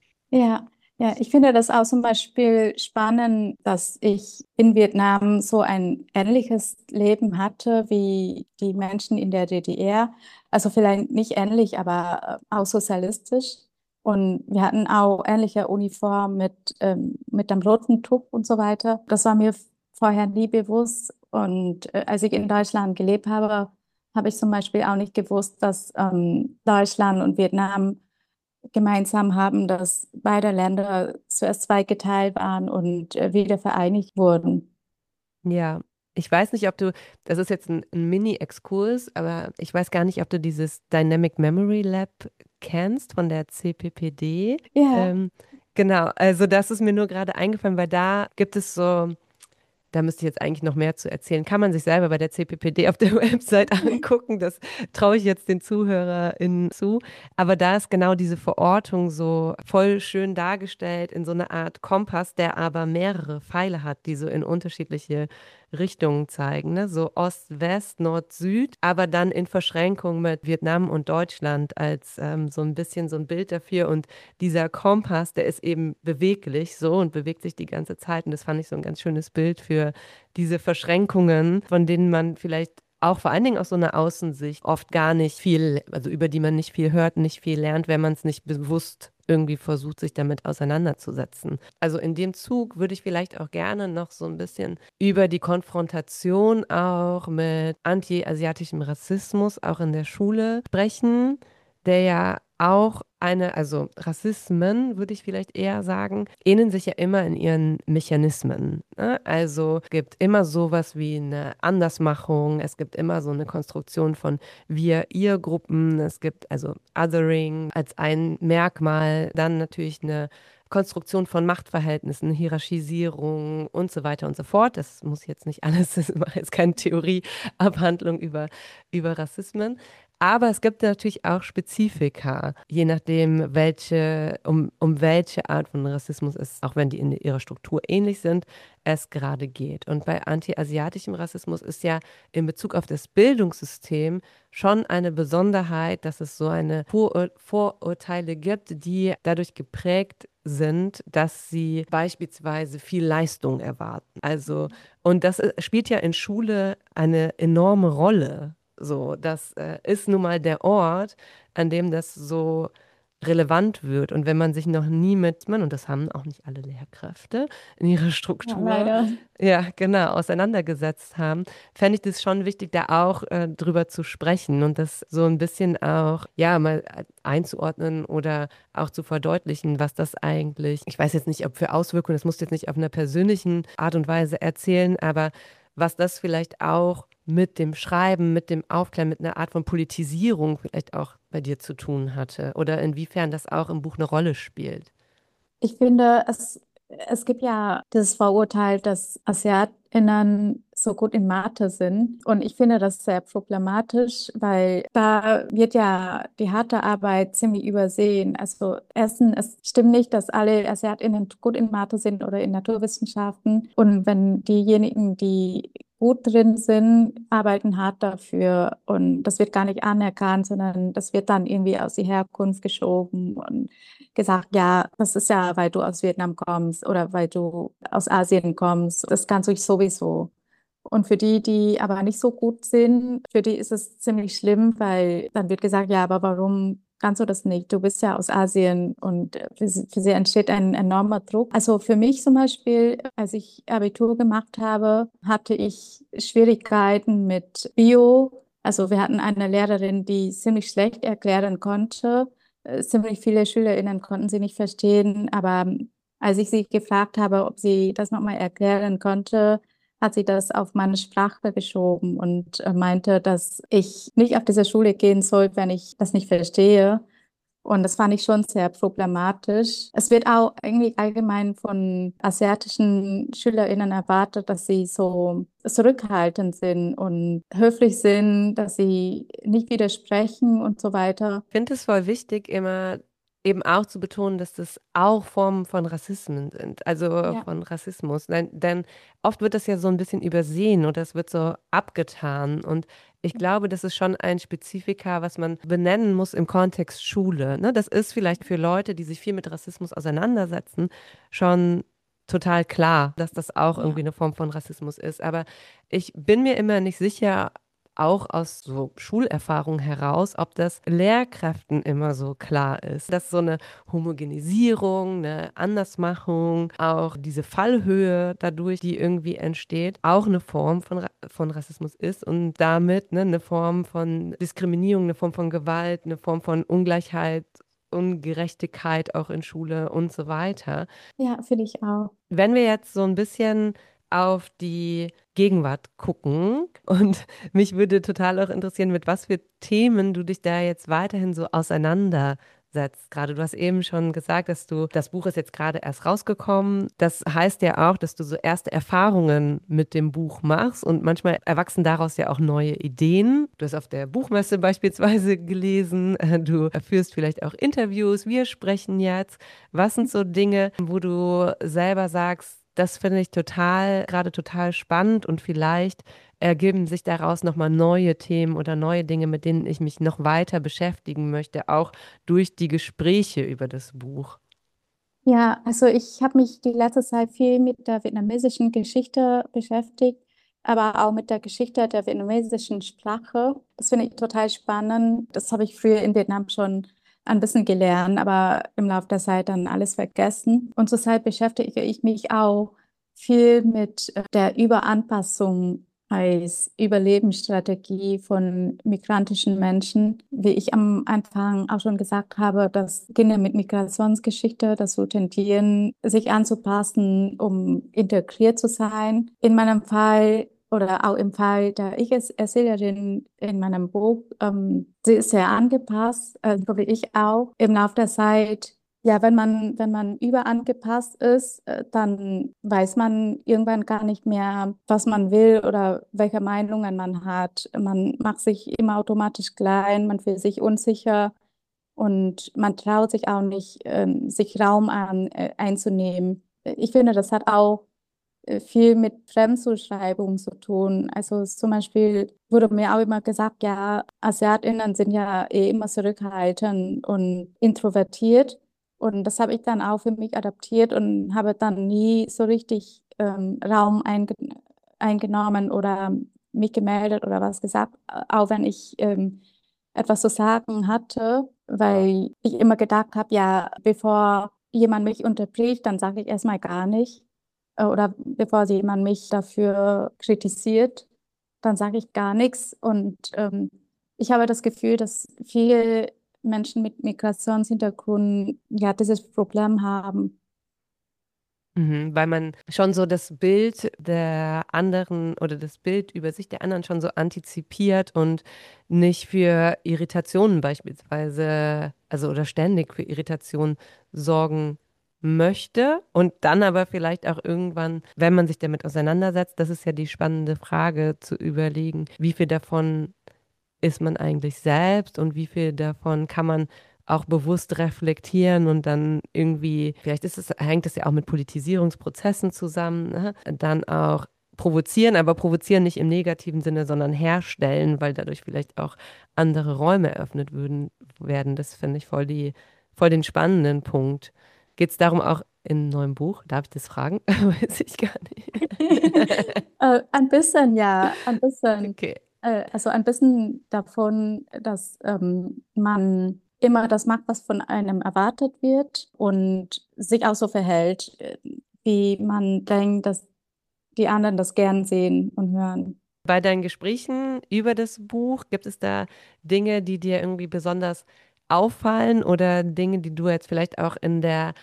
Ja, ja, ich finde das auch zum Beispiel spannend, dass ich in Vietnam so ein ähnliches Leben hatte wie die Menschen in der D D R. Also vielleicht nicht ähnlich, aber äh, auch sozialistisch. Und wir hatten auch ähnliche Uniform mit, ähm, mit dem roten Tuch und so weiter. Das war mir vorher nie bewusst. Und äh, als ich in Deutschland gelebt habe, habe ich zum Beispiel auch nicht gewusst, dass ähm, Deutschland und Vietnam gemeinsam haben, dass beide Länder zuerst zweigeteilt waren und äh, wieder vereinigt wurden. Ja, ich weiß nicht, ob du, das ist jetzt ein, ein Mini-Exkurs, aber ich weiß gar nicht, ob du dieses Dynamic Memory Lab kennst von der C P P D. Ja, Ähm, genau, also das ist mir nur gerade eingefallen, weil da gibt es so. Da müsste ich jetzt eigentlich noch mehr zu erzählen. Kann man sich selber bei der C P P D auf der Website angucken. Das traue ich jetzt den ZuhörerInnen zu. Aber da ist genau diese Verortung so voll schön dargestellt in so einer Art Kompass, der aber mehrere Pfeile hat, die so in unterschiedliche Richtungen zeigen. Ne? So Ost, West, Nord, Süd, aber dann in Verschränkung mit Vietnam und Deutschland als ähm, so ein bisschen so ein Bild dafür. Und dieser Kompass, der ist eben beweglich so und bewegt sich die ganze Zeit. Und das fand ich so ein ganz schönes Bild für diese Verschränkungen, von denen man vielleicht auch vor allen Dingen aus so einer Außensicht oft gar nicht viel, also über die man nicht viel hört, nicht viel lernt, wenn man es nicht bewusst irgendwie versucht, sich damit auseinanderzusetzen. Also in dem Zug würde ich vielleicht auch gerne noch so ein bisschen über die Konfrontation auch mit anti-asiatischem Rassismus auch in der Schule sprechen, der ja auch eine, also Rassismen, würde ich vielleicht eher sagen, ähneln sich ja immer in ihren Mechanismen. Ne? Also es gibt immer sowas wie eine Andersmachung, es gibt immer so eine Konstruktion von Wir-Ihr-Gruppen, es gibt also Othering als ein Merkmal, dann natürlich eine Konstruktion von Machtverhältnissen, Hierarchisierung und so weiter und so fort. Das muss jetzt nicht alles, das mache jetzt keine Theorieabhandlung über, über Rassismen. Aber es gibt natürlich auch Spezifika, je nachdem, welche, um, um welche Art von Rassismus es, auch wenn die in ihrer Struktur ähnlich sind, es gerade geht. Und bei anti-asiatischem Rassismus ist ja in Bezug auf das Bildungssystem schon eine Besonderheit, dass es so eine Vorur Vorurteile gibt, die dadurch geprägt sind, dass sie beispielsweise viel Leistung erwarten. Also, und das äh, spielt ja in Schule eine enorme Rolle. So, das äh, ist nun mal der Ort, an dem das so relevant wird. Und wenn man sich noch nie mit, man, und das haben auch nicht alle Lehrkräfte in ihrer ja, Struktur, leider. ja, genau, auseinandergesetzt haben, fände ich das schon wichtig, da auch äh, drüber zu sprechen und das so ein bisschen auch, ja, mal einzuordnen oder auch zu verdeutlichen, was das eigentlich, ich weiß jetzt nicht, ob für Auswirkungen, das musst du jetzt nicht auf einer persönlichen Art und Weise erzählen, aber was das vielleicht auch mit dem Schreiben, mit dem Aufklären, mit einer Art von Politisierung vielleicht auch bei dir zu tun hatte oder inwiefern das auch im Buch eine Rolle spielt. Ich finde, es, es gibt ja das Vorurteil, dass AsiatInnen so gut in Mathe sind. Und ich finde das sehr problematisch, weil da wird ja die harte Arbeit ziemlich übersehen. Also erstens, es stimmt nicht, dass alle AsiatInnen gut in Mathe sind oder in Naturwissenschaften. Und wenn diejenigen, die gut drin sind, arbeiten hart dafür. Und das wird gar nicht anerkannt, sondern das wird dann irgendwie aus der Herkunft geschoben und gesagt, ja, das ist ja, weil du aus Vietnam kommst oder weil du aus Asien kommst. Das kannst du sowieso. Und für die, die aber nicht so gut sind, für die ist es ziemlich schlimm, weil dann wird gesagt, ja, aber warum kannst du das nicht? Du bist ja aus Asien und für sie, für sie entsteht ein enormer Druck. Also für mich zum Beispiel, als ich Abitur gemacht habe, hatte ich Schwierigkeiten mit Bio. Also wir hatten eine Lehrerin, die ziemlich schlecht erklären konnte. Äh, Ziemlich viele SchülerInnen konnten sie nicht verstehen, aber als ich sie gefragt habe, ob sie das nochmal erklären konnte, hat sie das auf meine Sprache geschoben und äh, meinte, dass ich nicht auf diese Schule gehen soll, wenn ich das nicht verstehe. Und das fand ich schon sehr problematisch. Es wird auch irgendwie allgemein von asiatischen SchülerInnen erwartet, dass sie so zurückhaltend sind und höflich sind, dass sie nicht widersprechen und so weiter. Ich finde es voll wichtig, immer eben auch zu betonen, dass das auch Formen von Rassismen sind, also Ja. von Rassismus. Denn, denn oft wird das ja so ein bisschen übersehen oder es wird so abgetan. Und ich glaube, das ist schon ein Spezifika, was man benennen muss im Kontext Schule. Ne? Das ist vielleicht für Leute, die sich viel mit Rassismus auseinandersetzen, schon total klar, dass das auch Ja. irgendwie eine Form von Rassismus ist. Aber ich bin mir immer nicht sicher, auch aus so Schulerfahrung heraus, ob das Lehrkräften immer so klar ist, dass so eine Homogenisierung, eine Andersmachung, auch diese Fallhöhe dadurch, die irgendwie entsteht, auch eine Form von, Ra- von Rassismus ist und damit ne, eine Form von Diskriminierung, eine Form von Gewalt, eine Form von Ungleichheit, Ungerechtigkeit auch in Schule und so weiter. Ja, finde ich auch. Wenn wir jetzt so ein bisschen auf die Gegenwart gucken und mich würde total auch interessieren, mit was für Themen du dich da jetzt weiterhin so auseinandersetzt. Gerade du hast eben schon gesagt, dass du, das Buch ist jetzt gerade erst rausgekommen. Das heißt ja auch, dass du so erste Erfahrungen mit dem Buch machst und manchmal erwachsen daraus ja auch neue Ideen. Du hast auf der Buchmesse beispielsweise gelesen, äh, du führst vielleicht auch Interviews, wir sprechen jetzt. Was sind so Dinge, wo du selber sagst, das finde ich total, gerade total spannend und vielleicht ergeben sich daraus nochmal neue Themen oder neue Dinge, mit denen ich mich noch weiter beschäftigen möchte, auch durch die Gespräche über das Buch. Ja, also ich habe mich die letzte Zeit viel mit der vietnamesischen Geschichte beschäftigt, aber auch mit der Geschichte der vietnamesischen Sprache. Das finde ich total spannend. Das habe ich früher in Vietnam schon ein bisschen gelernt, aber im Laufe der Zeit dann alles vergessen. Und zurzeit beschäftige ich mich auch viel mit äh, der Überanpassung als Überlebensstrategie von migrantischen Menschen. Wie ich am Anfang auch schon gesagt habe, dass Kinder mit Migrationsgeschichte dazu tendieren, sich anzupassen, um integriert zu sein. In meinem Fall oder auch im Fall der Ich-Erzählerin in meinem Buch, ähm, sie ist sehr angepasst, äh, so wie ich auch. Im Laufe der Zeit, ja, wenn man, wenn man überangepasst ist, äh, dann weiß man irgendwann gar nicht mehr, was man will oder welche Meinungen man hat. Man macht sich immer automatisch klein, man fühlt sich unsicher und man traut sich auch nicht, ähm, sich Raum an, äh, einzunehmen. Ich finde, das hat auch äh, viel mit Fremdzuschreibung zu tun. Also zum Beispiel wurde mir auch immer gesagt, ja, AsiatInnen sind ja eh immer zurückhaltend und introvertiert. Und das habe ich dann auch für mich adaptiert und habe dann nie so richtig ähm, Raum einge eingenommen oder mich gemeldet oder was gesagt, auch wenn ich ähm, etwas zu sagen hatte, weil ich immer gedacht habe, ja, bevor jemand mich unterbricht, dann sage ich erstmal gar nicht. Äh, Oder bevor jemand mich dafür kritisiert, dann sage ich gar nichts. Und ähm, ich habe das Gefühl, dass viele Menschen mit Migrationshintergrund ja dieses Problem haben. Mhm, weil man schon so das Bild der anderen oder das Bild über sich der anderen schon so antizipiert und nicht für Irritationen beispielsweise, also oder ständig für Irritationen sorgen möchte und dann aber vielleicht auch irgendwann, wenn man sich damit auseinandersetzt, das ist ja die spannende Frage zu überlegen, wie viel davon ist man eigentlich selbst und wie viel davon kann man auch bewusst reflektieren und dann irgendwie, vielleicht ist es, hängt es ja auch mit Politisierungsprozessen zusammen, ne? Dann auch provozieren, aber provozieren nicht im negativen Sinne, sondern herstellen, weil dadurch vielleicht auch andere Räume eröffnet würden, werden. Das finde ich voll die, voll den spannenden Punkt. Geht es darum auch in einem neuen Buch? Darf ich das fragen? Weiß ich gar nicht. Äh, ein bisschen, ja, ein bisschen. Okay. Äh, also ein bisschen davon, dass ähm, man immer das macht, was von einem erwartet wird und sich auch so verhält, äh, wie man denkt, dass die anderen das gern sehen und hören. Bei deinen Gesprächen über das Buch, gibt es da Dinge, die dir irgendwie besonders auffallen oder Dinge, die du jetzt vielleicht auch in der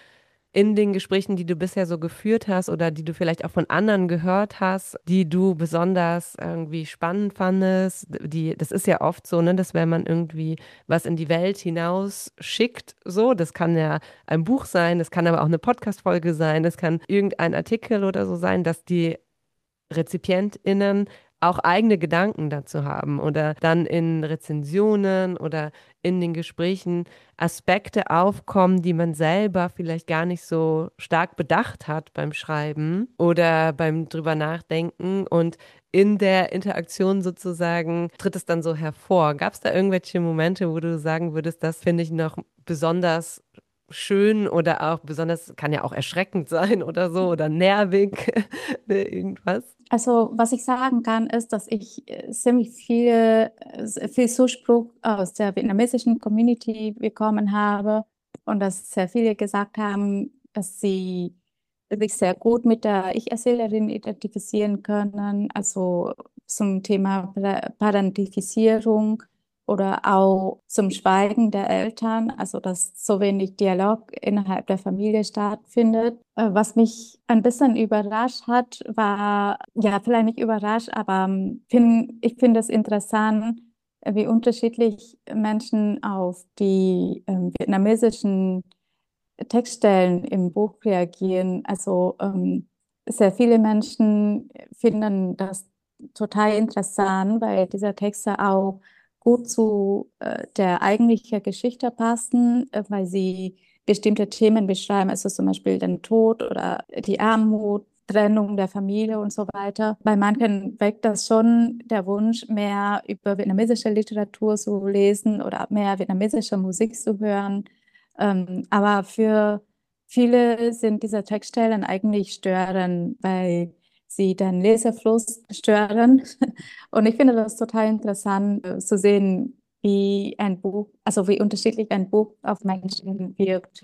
in den Gesprächen, die du bisher so geführt hast oder die du vielleicht auch von anderen gehört hast, die du besonders irgendwie spannend fandest? Die, das ist ja oft so, ne, dass wenn man irgendwie was in die Welt hinaus schickt, so, das kann ja ein Buch sein, das kann aber auch eine Podcast-Folge sein, das kann irgendein Artikel oder so sein, dass die RezipientInnen auch eigene Gedanken dazu haben oder dann in Rezensionen oder in den Gesprächen Aspekte aufkommen, die man selber vielleicht gar nicht so stark bedacht hat beim Schreiben oder beim drüber nachdenken, und in der Interaktion sozusagen tritt es dann so hervor. Gab es da irgendwelche Momente, wo du sagen würdest, das finde ich noch besonders schön oder auch besonders, kann ja auch erschreckend sein oder so oder nervig, irgendwas? Also, was ich sagen kann, ist, dass ich äh, ziemlich viele, äh, viel Zuspruch aus der vietnamesischen Community bekommen habe und dass sehr viele gesagt haben, dass sie sich sehr gut mit der Ich-Erzählerin identifizieren können, also zum Thema Pa- Parentifizierung oder auch zum Schweigen der Eltern, also dass so wenig Dialog innerhalb der Familie stattfindet. Äh, Was mich ein bisschen überrascht hat, war, ja, vielleicht nicht überrascht, aber ähm, fin, ich finde es interessant, äh, wie unterschiedlich Menschen auf die ähm, vietnamesischen Textstellen im Buch reagieren. Also ähm, sehr viele Menschen finden das total interessant, weil diese Texte auch gut zu äh, der eigentlichen Geschichte passen, äh, weil sie bestimmte Themen beschreiben, also zum Beispiel den Tod oder die Armut, Trennung der Familie und so weiter. Bei manchen weckt das schon der Wunsch, mehr über vietnamesische Literatur zu lesen oder mehr vietnamesische Musik zu hören. Ähm, aber für viele sind diese Textstellen eigentlich störend, weil sie den Lesefluss stören. Und ich finde das total interessant äh, zu sehen, wie ein Buch, also wie unterschiedlich ein Buch auf Menschen wirkt.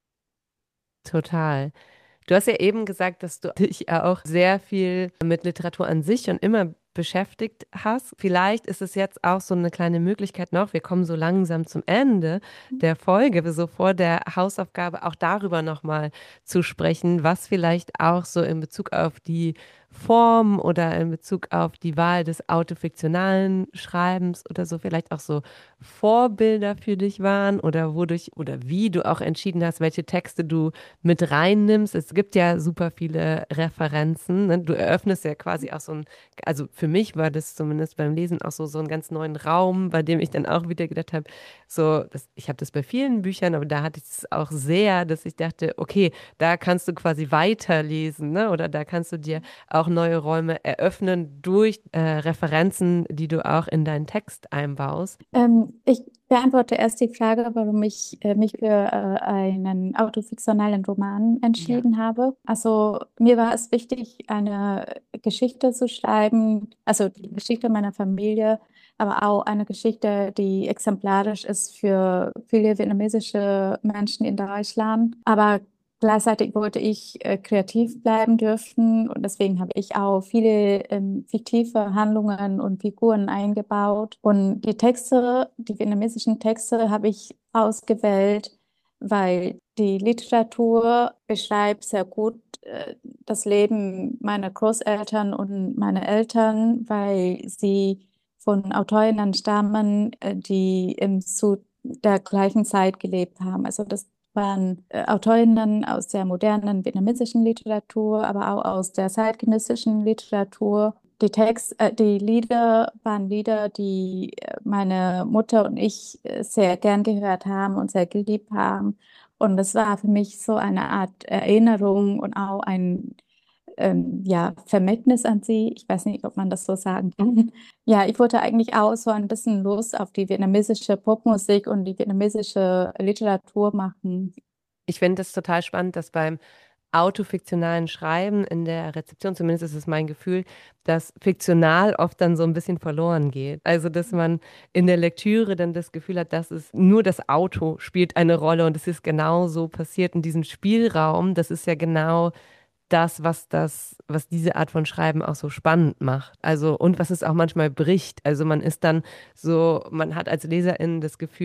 Total. Du hast ja eben gesagt, dass du dich ja auch sehr viel mit Literatur an sich schon immer beschäftigt hast. Vielleicht ist es jetzt auch so eine kleine Möglichkeit noch, wir kommen so langsam zum Ende der Folge, so vor der Hausaufgabe auch darüber nochmal zu sprechen, was vielleicht auch so in Bezug auf die Form oder in Bezug auf die Wahl des autofiktionalen Schreibens oder so vielleicht auch so Vorbilder für dich waren oder wodurch oder wie du auch entschieden hast, welche Texte du mit reinnimmst. Es gibt ja super viele Referenzen. Ne? Du eröffnest ja quasi auch so ein, also für mich war das zumindest beim Lesen auch so, so einen ganz neuen Raum, bei dem ich dann auch wieder gedacht habe, so, das, ich habe das bei vielen Büchern, aber da hatte ich es auch sehr, dass ich dachte, okay, da kannst du quasi weiterlesen, ne? Oder da kannst du dir auch neue Räume eröffnen durch äh, Referenzen, die du auch in deinen Text einbaust. Ähm, ich beantworte erst die Frage, warum ich äh, mich für äh, einen autofiktionalen Roman Ja. entschieden habe. Also mir war es wichtig, eine Geschichte zu schreiben, also die Geschichte meiner Familie, aber auch eine Geschichte, die exemplarisch ist für viele vietnamesische Menschen in Deutschland. Aber gleichzeitig wollte ich äh, kreativ bleiben dürfen und deswegen habe ich auch viele ähm, fiktive Handlungen und Figuren eingebaut. Und die Texte, die vietnamesischen Texte, habe ich ausgewählt, weil die Literatur beschreibt sehr gut äh, das Leben meiner Großeltern und meiner Eltern, weil sie von Autorinnen stammen, äh, die im zu der gleichen Zeit gelebt haben. Also das waren äh, Autorinnen aus der modernen vietnamesischen Literatur, aber auch aus der zeitgenössischen Literatur. Die Text, äh, die Lieder waren Lieder, die äh, meine Mutter und ich äh, sehr gern gehört haben und sehr geliebt haben. Und das war für mich so eine Art Erinnerung und auch ein ähm, ja, Vermächtnis an sie. Ich weiß nicht, ob man das so sagen kann. Ja, ich wollte eigentlich auch so ein bisschen Lust auf die vietnamesische Popmusik und die vietnamesische Literatur machen. Ich finde es total spannend, dass beim autofiktionalen Schreiben in der Rezeption, zumindest ist es mein Gefühl, dass fiktional oft dann so ein bisschen verloren geht. Also, dass man in der Lektüre dann das Gefühl hat, dass es nur das Auto spielt eine Rolle und es ist genau so passiert in diesem Spielraum. Das ist ja genau das, was das, was diese Art von Schreiben auch so spannend macht. Also, und was es auch manchmal bricht. Also man ist dann so, man hat als Leserin das Gefühl,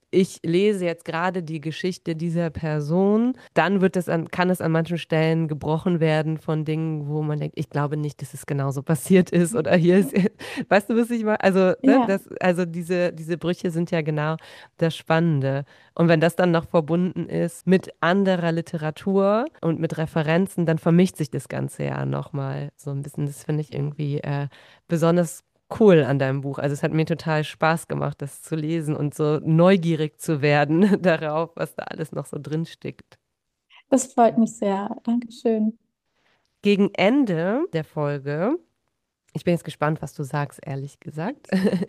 ich lese jetzt gerade die Geschichte dieser Person, dann wird es an, kann es an manchen Stellen gebrochen werden von Dingen, wo man denkt, ich glaube nicht, dass es genauso passiert ist oder hier ist, weißt du, was ich meine? Also, ne, Ja, das, also diese, diese Brüche sind ja genau das Spannende. Und wenn das dann noch verbunden ist mit anderer Literatur und mit Referenzen, dann vermischt sich das Ganze ja nochmal so ein bisschen. Das finde ich irgendwie äh, besonders cool an deinem Buch. Also es hat mir total Spaß gemacht, das zu lesen und so neugierig zu werden darauf, was da alles noch so drin steckt. das freut mich sehr. Dankeschön. Gegen Ende der Folge, ich bin jetzt gespannt, was du sagst, ehrlich gesagt,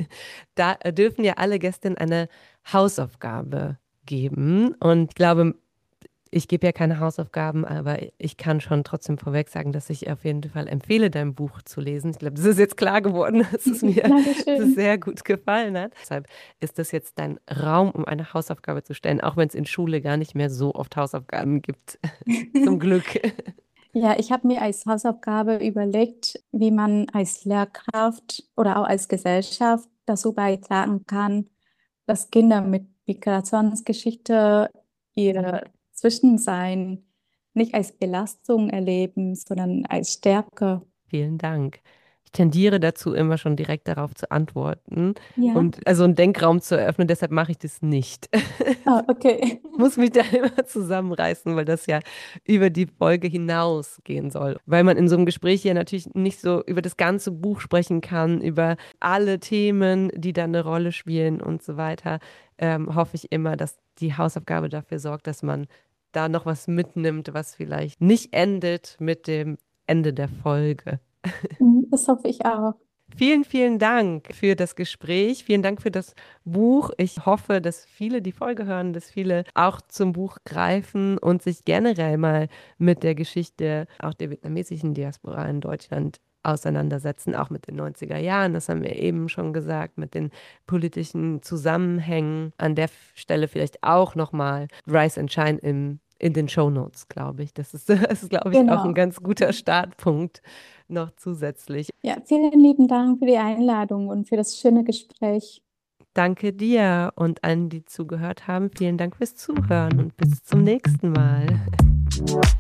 da äh, dürfen ja alle Gästinnen eine Hausaufgabe geben. Und ich glaube, ich gebe ja keine Hausaufgaben, aber ich kann schon trotzdem vorweg sagen, dass ich auf jeden Fall empfehle, dein Buch zu lesen. Ich glaube, das ist jetzt klar geworden, dass es mir dass es Dankeschön. sehr gut gefallen hat. Deshalb ist das jetzt dein Raum, um eine Hausaufgabe zu stellen, auch wenn es in Schule gar nicht mehr so oft Hausaufgaben gibt. Zum Glück. Ja, ich habe mir als Hausaufgabe überlegt, wie man als Lehrkraft oder auch als Gesellschaft dazu beitragen kann, dass Kinder mit Migrationsgeschichte ihr Zwischensein nicht als Belastung erleben, sondern als Stärke. Vielen Dank. Ich tendiere dazu, immer schon direkt darauf zu antworten Ja, und also einen Denkraum zu eröffnen, deshalb mache ich das nicht. ah, okay. Muss mich da immer zusammenreißen, weil das ja über die Folge hinausgehen soll. Weil man in so einem Gespräch ja natürlich nicht so über das ganze Buch sprechen kann, über alle Themen, die da eine Rolle spielen und so weiter, ähm, hoffe ich immer, dass die Hausaufgabe dafür sorgt, dass man da noch was mitnimmt, was vielleicht nicht endet mit dem Ende der Folge. Mhm, das hoffe ich auch. Vielen, vielen Dank für das Gespräch. Vielen Dank für das Buch. Ich hoffe, dass viele die Folge hören, dass viele auch zum Buch greifen und sich generell mal mit der Geschichte auch der vietnamesischen Diaspora in Deutschland auseinandersetzen, auch mit den neunziger Jahren. Das haben wir eben schon gesagt, mit den politischen Zusammenhängen. An der Stelle vielleicht auch nochmal Rise and Shine im in den Shownotes, glaube ich. Das ist, das ist, glaube ich, auch ein Genau. ganz guter Startpunkt noch zusätzlich. Ja, vielen lieben Dank für die Einladung und für das schöne Gespräch. Danke dir und allen, die zugehört haben. Vielen Dank fürs Zuhören und bis zum nächsten Mal.